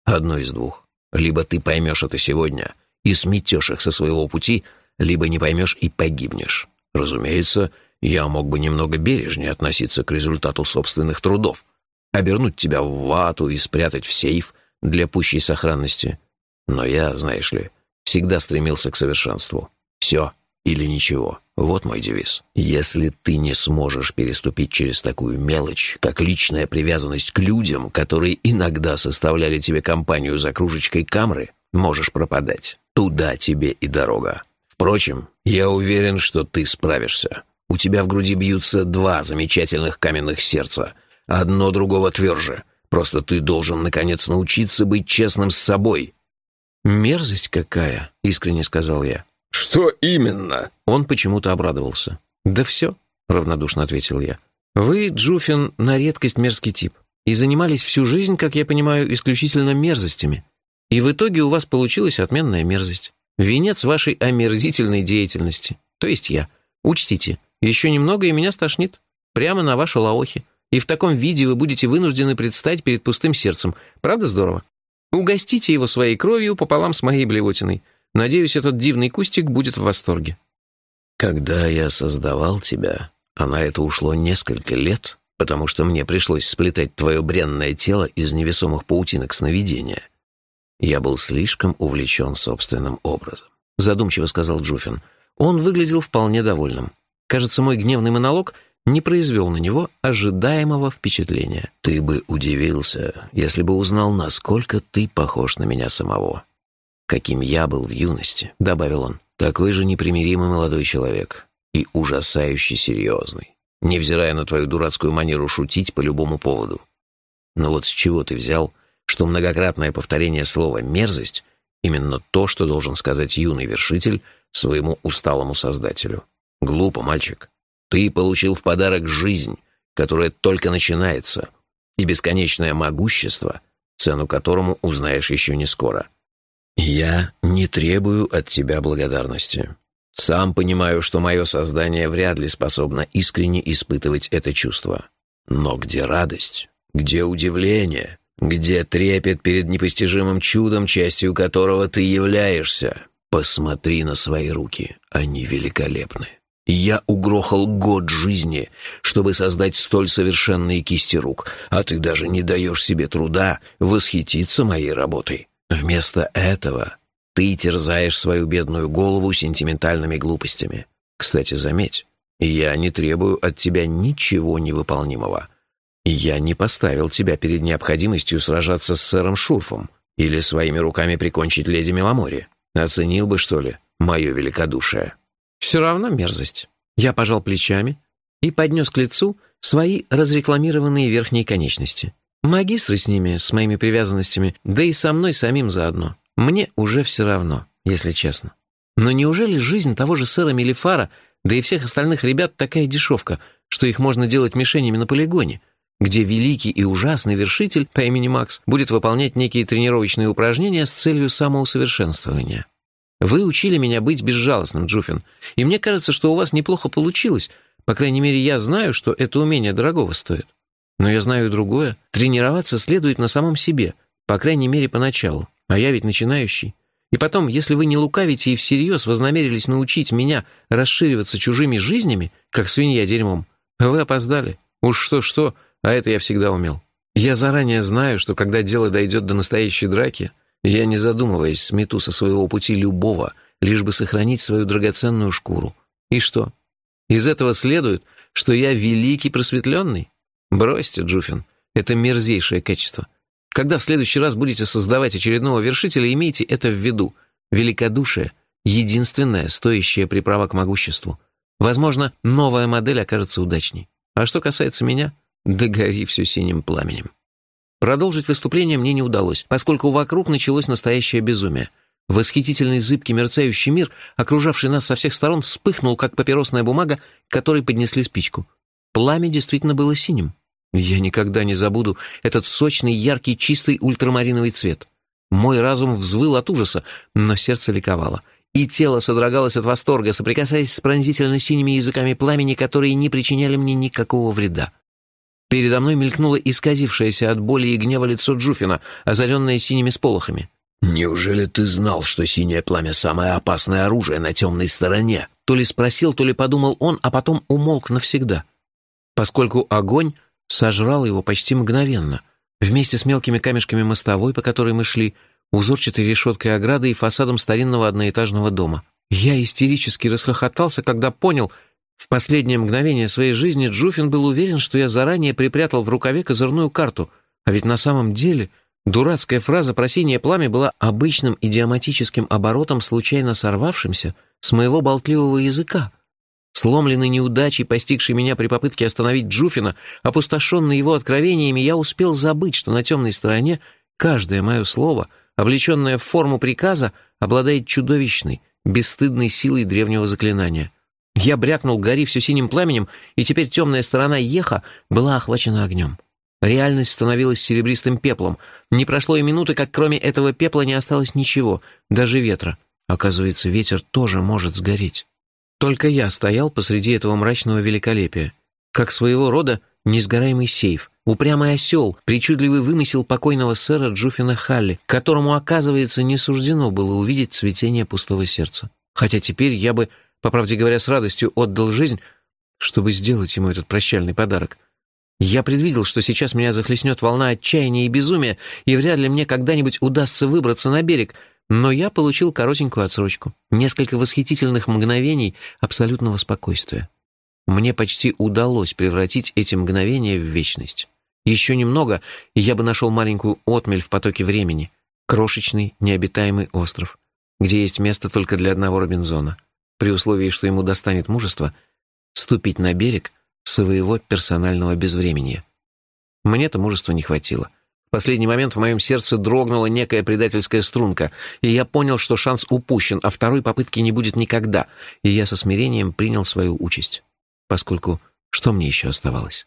Одно из двух. Либо ты поймешь это сегодня и сметешь их со своего пути, либо не поймешь и погибнешь. Разумеется, я мог бы немного бережнее относиться к результату собственных трудов, обернуть тебя в вату и спрятать в сейф для пущей сохранности. Но я, знаешь ли, всегда стремился к совершенству. Все или ничего. Вот мой девиз. Если ты не сможешь переступить через такую мелочь, как личная привязанность к людям, которые иногда составляли тебе компанию за кружечкой камры, можешь пропадать. Туда тебе и дорога. Впрочем, я уверен, что ты справишься. У тебя в груди бьются два замечательных каменных сердца. Одно другого тверже. Просто ты должен, наконец, научиться быть честным с собой. «Мерзость какая!» — искренне сказал я. «Что именно?» Он почему-то обрадовался. «Да все», — равнодушно ответил я. «Вы, Джуфин, на редкость мерзкий тип. И занимались всю жизнь, как я понимаю, исключительно мерзостями. И в итоге у вас получилась отменная мерзость. Венец вашей омерзительной деятельности. То есть я. Учтите, еще немного, и меня стошнит. Прямо на ваши лаохи. И в таком виде вы будете вынуждены предстать перед пустым сердцем. Правда здорово? Угостите его своей кровью пополам с моей блевотиной. Надеюсь, этот дивный кустик будет в восторге». «Когда я создавал тебя, а на это ушло несколько лет, потому что мне пришлось сплетать твое бренное тело из невесомых паутинок сновидения, я был слишком увлечен собственным образом», — задумчиво сказал Джуфин. Он выглядел вполне довольным. Кажется, мой гневный монолог не произвел на него ожидаемого впечатления. «Ты бы удивился, если бы узнал, насколько ты похож на меня самого. Каким я был в юности», — добавил он. «Такой же непримиримый молодой человек и ужасающе серьезный, невзирая на твою дурацкую манеру шутить по любому поводу. Но вот с чего ты взял, что многократное повторение слова «мерзость» — именно то, что должен сказать юный вершитель своему усталому создателю? Глупо, мальчик. Ты получил в подарок жизнь, которая только начинается, и бесконечное могущество, цену которому узнаешь еще не скоро. Я не требую от тебя благодарности. Сам понимаю, что мое создание вряд ли способно искренне испытывать это чувство. Но где радость? Где удивление? Где трепет перед непостижимым чудом, частью которого ты являешься? Посмотри на свои руки, они великолепны. Я угрохал год жизни, чтобы создать столь совершенные кисти рук, а ты даже не даешь себе труда восхититься моей работой. Вместо этого ты терзаешь свою бедную голову сентиментальными глупостями. Кстати, заметь, я не требую от тебя ничего невыполнимого. Я не поставил тебя перед необходимостью сражаться с сэром Шурфом или своими руками прикончить леди Меламори. Оценил бы, что ли, мое великодушие?» «Все равно мерзость». Я пожал плечами и поднес к лицу свои разрекламированные верхние конечности. Магистры с ними, с моими привязанностями, да и со мной самим заодно. Мне уже все равно, если честно. Но неужели жизнь того же сэра Мелифара, да и всех остальных ребят такая дешевка, что их можно делать мишенями на полигоне, где великий и ужасный вершитель по имени Макс будет выполнять некие тренировочные упражнения с целью самоусовершенствования? Вы учили меня быть безжалостным, Джуфин, и мне кажется, что у вас неплохо получилось. По крайней мере, я знаю, что это умение дорогого стоит. Но я знаю и другое. Тренироваться следует на самом себе, по крайней мере, поначалу. А я ведь начинающий. И потом, если вы не лукавите и всерьез вознамерились научить меня расшириваться чужими жизнями, как свинья дерьмом, вы опоздали. Уж что-что, а это я всегда умел. Я заранее знаю, что когда дело дойдет до настоящей драки, я, не задумываясь, смету со своего пути любого, лишь бы сохранить свою драгоценную шкуру. И что? Из этого следует, что я великий просветленный? Бросьте, Джуфин, это мерзейшее качество. Когда в следующий раз будете создавать очередного вершителя, имейте это в виду. Великодушие — единственная стоящая приправа к могуществу. Возможно, новая модель окажется удачней. А что касается меня, да гори все синим пламенем. Продолжить выступление мне не удалось, поскольку вокруг началось настоящее безумие. Восхитительный зыбкий мерцающий мир, окружавший нас со всех сторон, вспыхнул, как папиросная бумага, к которой поднесли спичку. Пламя действительно было синим. Я никогда не забуду этот сочный, яркий, чистый ультрамариновый цвет. Мой разум взвыл от ужаса, но сердце ликовало. И тело содрогалось от восторга, соприкасаясь с пронзительно синими языками пламени, которые не причиняли мне никакого вреда. Передо мной мелькнуло исказившееся от боли и гнева лицо Джуфина, озаренное синими сполохами. «Неужели ты знал, что синее пламя — самое опасное оружие на темной стороне?» То ли спросил, то ли подумал он, а потом умолк навсегда, поскольку огонь сожрал его почти мгновенно, вместе с мелкими камешками мостовой, по которой мы шли, узорчатой решеткой ограды и фасадом старинного одноэтажного дома. Я истерически расхохотался, когда понял, в последнее мгновение своей жизни Джуфин был уверен, что я заранее припрятал в рукаве козырную карту, а ведь на самом деле дурацкая фраза про синее пламя была обычным идиоматическим оборотом, случайно сорвавшимся с моего болтливого языка. Сломленный неудачей, постигшей меня при попытке остановить Джуфина, опустошенный его откровениями, я успел забыть, что на темной стороне каждое мое слово, облеченное в форму приказа, обладает чудовищной, бесстыдной силой древнего заклинания. Я брякнул «Гори все синим пламенем», и теперь темная сторона Еха была охвачена огнем. Реальность становилась серебристым пеплом. Не прошло и минуты, как кроме этого пепла не осталось ничего, даже ветра. Оказывается, ветер тоже может сгореть. Только я стоял посреди этого мрачного великолепия, как своего рода несгораемый сейф, упрямый осел, причудливый вымысел покойного сэра Джуфина Халли, которому, оказывается, не суждено было увидеть цветение пустого сердца. Хотя теперь я бы, по правде говоря, с радостью отдал жизнь, чтобы сделать ему этот прощальный подарок. Я предвидел, что сейчас меня захлестнет волна отчаяния и безумия, и вряд ли мне когда-нибудь удастся выбраться на берег, но я получил коротенькую отсрочку, несколько восхитительных мгновений абсолютного спокойствия. Мне почти удалось превратить эти мгновения в вечность. Еще немного, и я бы нашел маленькую отмель в потоке времени, крошечный необитаемый остров, где есть место только для одного Робинзона, при условии, что ему достанет мужества ступить на берег своего персонального безвременья. Мне-то мужества не хватило. В последний момент в моем сердце дрогнула некая предательская струнка, и я понял, что шанс упущен, а второй попытки не будет никогда, и я со смирением принял свою участь, поскольку что мне еще оставалось?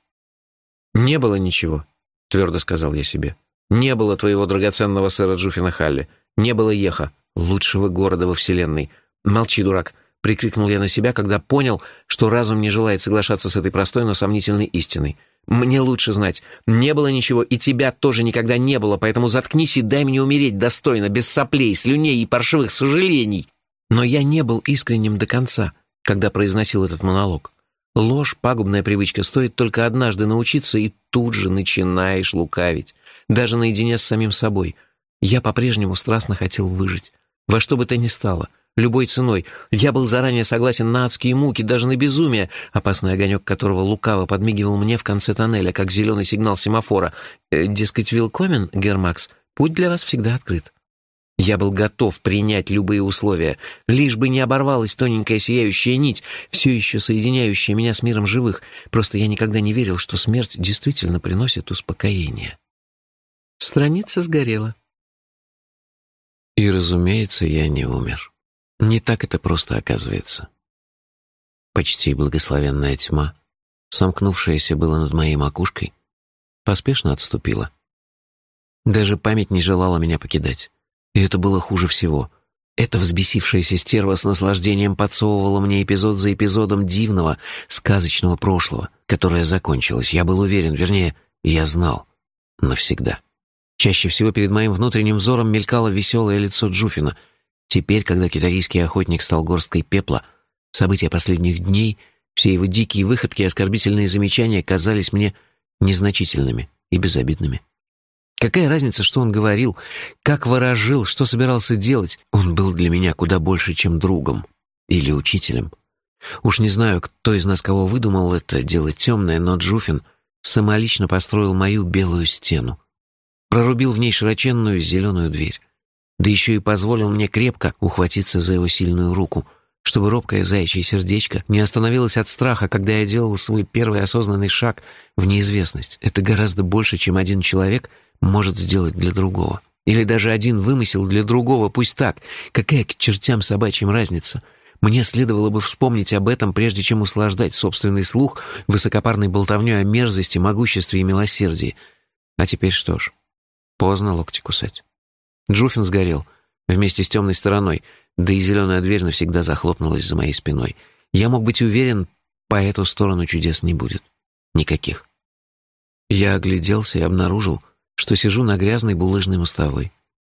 «Не было ничего», — твердо сказал я себе. «Не было твоего драгоценного сэра Джуфина Халли, не было Еха, лучшего города во вселенной. Молчи, дурак», — прикрикнул я на себя, когда понял, что разум не желает соглашаться с этой простой, но сомнительной истиной. «Мне лучше знать. Не было ничего, и тебя тоже никогда не было, поэтому заткнись и дай мне умереть достойно, без соплей, слюней и паршивых сожалений». Но я не был искренним до конца, когда произносил этот монолог. Ложь, пагубная привычка, стоит только однажды научиться, и тут же начинаешь лукавить, даже наедине с самим собой. Я по-прежнему страстно хотел выжить. Во что бы то ни стало, любой ценой. Я был заранее согласен на адские муки, даже на безумие, опасный огонек которого лукаво подмигивал мне в конце тоннеля, как зеленый сигнал семафора. Дескать, «Вилкомен, Гермакс, путь для вас всегда открыт». Я был готов принять любые условия, лишь бы не оборвалась тоненькая сияющая нить, все еще соединяющая меня с миром живых. Просто я никогда не верил, что смерть действительно приносит успокоение. Страница сгорела. И, разумеется, я не умер. Не так это просто оказывается. Почти благословенная тьма, сомкнувшаяся было над моей макушкой, поспешно отступила. Даже память не желала меня покидать. И это было хуже всего. Эта взбесившаяся стерва с наслаждением подсовывала мне эпизод за эпизодом дивного, сказочного прошлого, которое закончилось. Я был уверен, вернее, я знал. Навсегда. Чаще всего перед моим внутренним взором мелькало веселое лицо Джуфина. Теперь, когда китарийский охотник стал горсткой пепла, события последних дней, все его дикие выходки и оскорбительные замечания казались мне незначительными и безобидными. Какая разница, что он говорил, как ворожил, что собирался делать? Он был для меня куда больше, чем другом или учителем. Уж не знаю, кто из нас кого выдумал это дело темное, но Джуфин самолично построил мою белую стену, прорубил в ней широченную зеленую дверь, да еще и позволил мне крепко ухватиться за его сильную руку, чтобы робкое заячье сердечко не остановилось от страха, когда я делал свой первый осознанный шаг в неизвестность. Это гораздо больше, чем один человек может сделать для другого. Или даже один вымысел для другого, пусть так. Какая к чертям собачьим разница? Мне следовало бы вспомнить об этом, прежде чем услаждать собственный слух высокопарной болтовней о мерзости, могуществе и милосердии. А теперь что ж, поздно локти кусать. Джуфин сгорел вместе с темной стороной, да и зеленая дверь навсегда захлопнулась за моей спиной. Я мог быть уверен, по эту сторону чудес не будет. Никаких. Я огляделся и обнаружил, что сижу на грязной булыжной мостовой.